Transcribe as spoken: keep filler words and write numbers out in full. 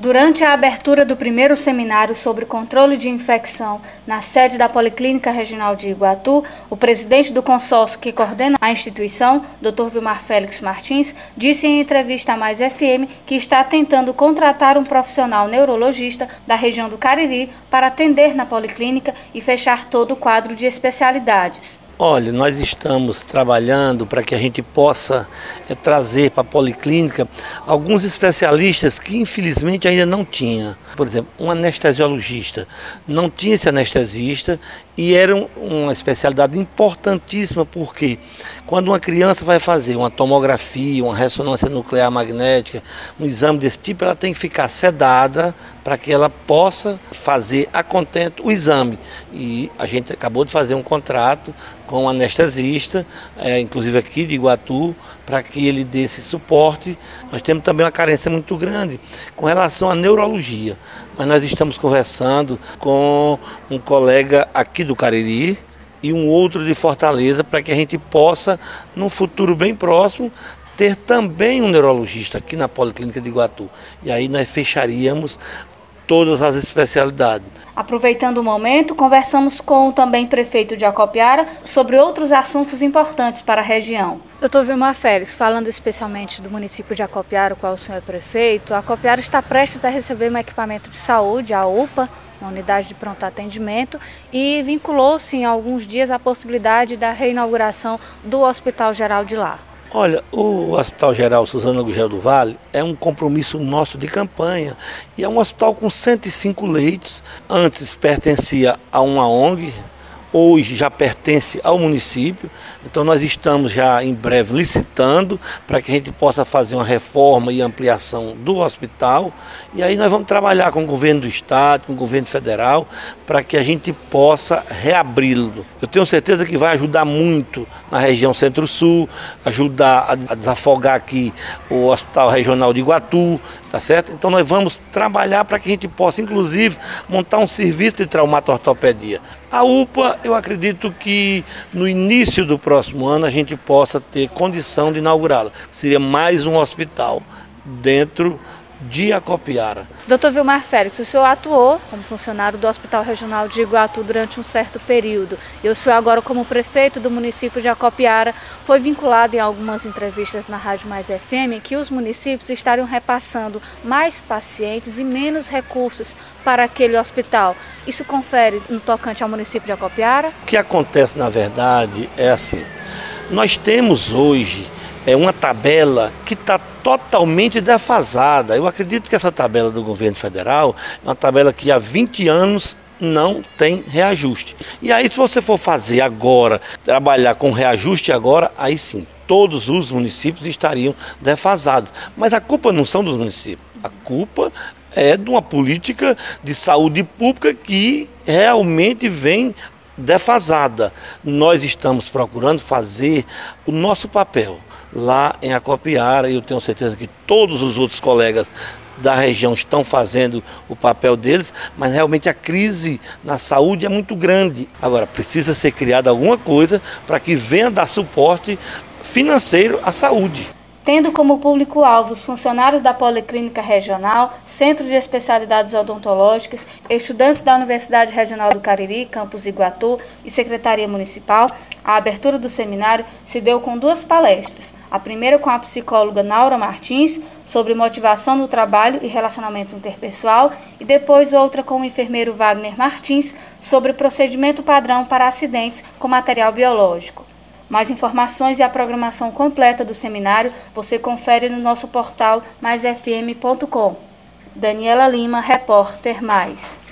Durante a abertura do primeiro seminário sobre controle de infecção na sede da Policlínica Regional de Iguatu, o presidente do consórcio que coordena a instituição, doutor Vilmar Félix Martins, disse em entrevista à Mais F M que está tentando contratar um profissional neurologista da região do Cariri para atender na Policlínica e fechar todo o quadro de especialidades. Olha, nós estamos trabalhando para que a gente possa é, trazer para a Policlínica alguns especialistas que infelizmente ainda não tinha. Por exemplo, um anestesiologista. Não tinha esse anestesista e era um, uma especialidade importantíssima porque quando uma criança vai fazer uma tomografia, uma ressonância nuclear magnética, um exame desse tipo, ela tem que ficar sedada para que ela possa fazer a contento o exame. E a gente acabou de fazer um contrato com um anestesista, é, inclusive aqui de Iguatu, para que ele dê esse suporte. Nós temos também uma carência muito grande com relação à neurologia, mas nós estamos conversando com um colega aqui do Cariri e um outro de Fortaleza, para que a gente possa, num futuro bem próximo, ter também um neurologista aqui na Policlínica de Iguatu. E aí nós fecharíamos todas as especialidades. Aproveitando o momento, conversamos com o também prefeito de Acopiara sobre outros assuntos importantes para a região. doutor Vilmar Félix, falando especialmente do município de Acopiara, qual o senhor é prefeito, a Acopiara está prestes a receber um equipamento de saúde, a U P A, uma unidade de pronto atendimento, e vinculou-se em alguns dias a possibilidade da reinauguração do Hospital Geral de lá. Olha, o Hospital Geral Suzana Gugel do Vale é um compromisso nosso de campanha e é um hospital com cento e cinco leitos. Antes pertencia a uma O N G, hoje já pertence ao município, então nós estamos já em breve licitando para que a gente possa fazer uma reforma e ampliação do hospital, e aí nós vamos trabalhar com o governo do estado, com o governo federal, para que a gente possa reabri-lo. Eu tenho certeza que vai ajudar muito na região Centro-Sul, ajudar a desafogar aqui o Hospital Regional de Iguatu, tá certo? Então nós vamos trabalhar para que a gente possa, inclusive, montar um serviço de traumato-ortopedia. A U P A, eu acredito que no início do próximo ano a gente possa ter condição de inaugurá-la. Seria mais um hospital dentro de Acopiara. doutor Vilmar Félix, o senhor atuou como funcionário do Hospital Regional de Iguatu durante um certo período. E o senhor agora, como prefeito do município de Acopiara, foi vinculado em algumas entrevistas na Rádio Mais F M que os municípios estariam repassando mais pacientes e menos recursos para aquele hospital. Isso confere no tocante ao município de Acopiara? O que acontece, na verdade, é assim. Nós temos hoje é uma tabela que está totalmente defasada. Eu acredito que essa tabela do governo federal é uma tabela que há vinte anos não tem reajuste. E aí, se você for fazer agora, trabalhar com reajuste agora, aí sim, todos os municípios estariam defasados. Mas a culpa não são dos municípios, a culpa é de uma política de saúde pública que realmente vem defasada. Nós estamos procurando fazer o nosso papel lá em Acopiara, e eu tenho certeza que todos os outros colegas da região estão fazendo o papel deles, mas realmente a crise na saúde é muito grande. Agora, precisa ser criada alguma coisa para que venha dar suporte financeiro à saúde. Tendo como público-alvo os funcionários da Policlínica Regional, Centro de Especialidades Odontológicas, estudantes da Universidade Regional do Cariri, Campus Iguatu e Secretaria Municipal, a abertura do seminário se deu com duas palestras. A primeira com a psicóloga Naura Martins, sobre motivação no trabalho e relacionamento interpessoal, e depois outra com o enfermeiro Wagner Martins, sobre procedimento padrão para acidentes com material biológico. Mais informações e a programação completa do seminário você confere no nosso portal mais f m ponto com. Daniela Lima, repórter Mais.